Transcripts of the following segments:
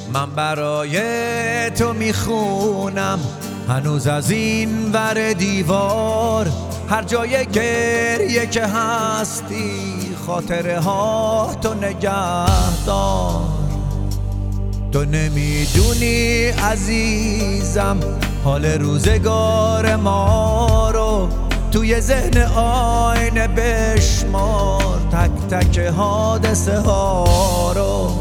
من برای تو میخونم هنوز از این ور دیوار، هر جای گریه که هستی خاطره ها تو نگهدار. تو نمیدونی عزیزم حال روزگار ما رو، توی ذهن آینه بشمار تک تک حادثه ها رو.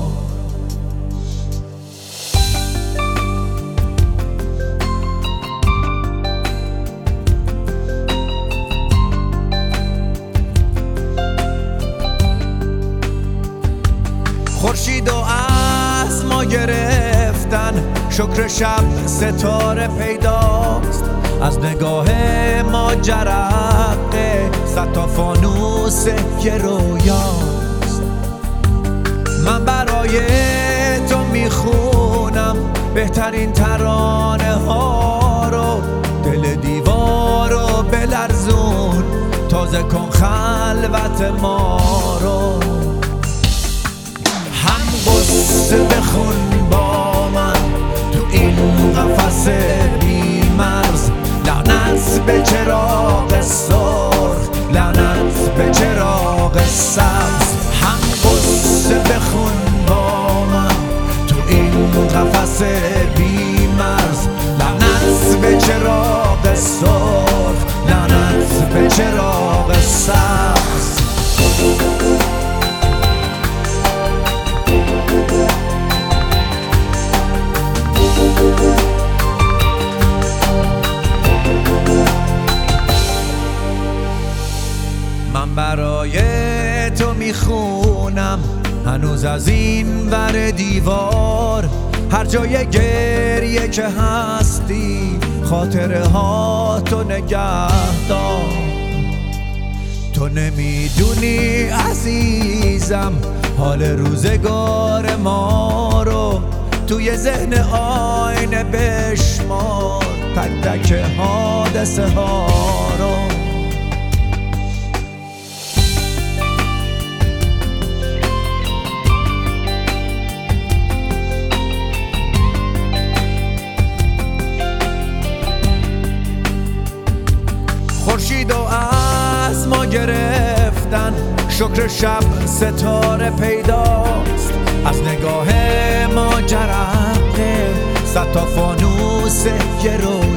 خورشید و از ما گرفتن، شکر شب ستاره پیداست، از نگاه ما جرقه صد تا فانوس یه رویاست. من برای تو میخونم بهترین ترانه ها رو، دل دیوار رو بلرزون، تازه کن خلوت ما رو. قصه بخون با من تو این قفس بی مرز، لعنت به چراغ سرخ، لعنت به چراغ سبز. هم قصه بخون با من تو این قفس بی مرز، لعنت به چراغ سرخ، لعنت به چراغ سبز. من برای تو میخونم هنوز از این ور دیوار، هر جای گریه که هستی خاطره ها تو نگهدار. تو نمیدونی عزیزم حال روزگار ما رو، توی ذهن آینه بشمار تک تک حادثه ها رو. خورشید و از ما گرفتن، شکر شب ستاره پیداست، از نگاه ما جرقه صد تا فانوس یه رو